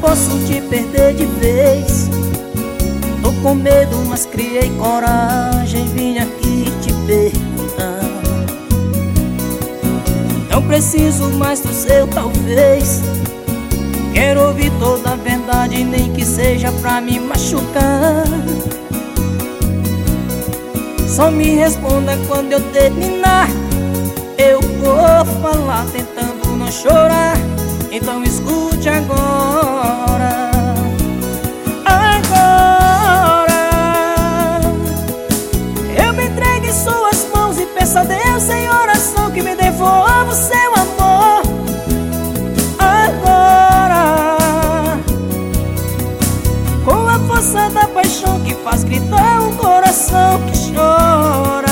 posso te perder de vez. Tô com medo, mas criei coragem, vim aqui te perguntar. Não preciso mais do seu talvez. Quero ouvir toda a verdade, nem que seja pra me machucar. Só me responda quando eu terminar. Eu vou falar tentando não chorar. Então escute agora. Agora eu me entrego em suas mãos e peço a Deus em oração que me devolva o seu amor. Agora, com a força da paixão que faz gritar um coração que chora,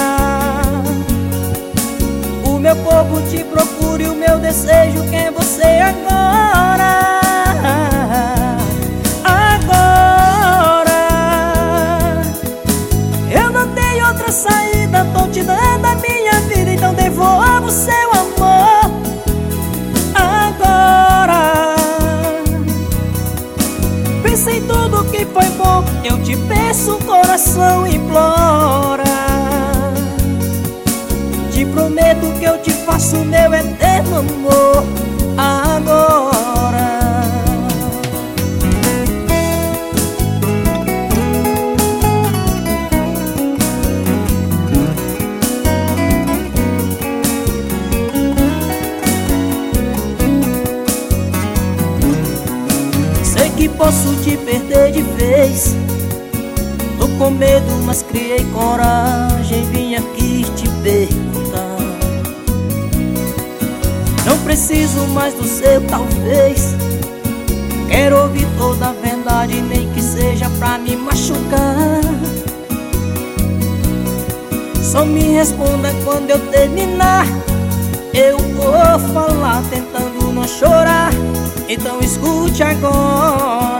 o meu corpo te procura e o meu desejo quer você agora. Agora, eu não tenho outra saída, tô te dando a minha vida, então devolva o seu amor. Agora, pensa em tudo que foi bom, eu te peço, o coração implora. Te prometo que eu te faço meu eterno amor. Agora, sei que posso te perder de vez. Tô com medo, mas criei coragem, vim aqui te perguntar. Não preciso mais do seu talvez. Quero ouvir toda a verdade, nem que seja pra me machucar. Só me responda quando eu terminar. Eu vou falar tentando não chorar. Então escute agora.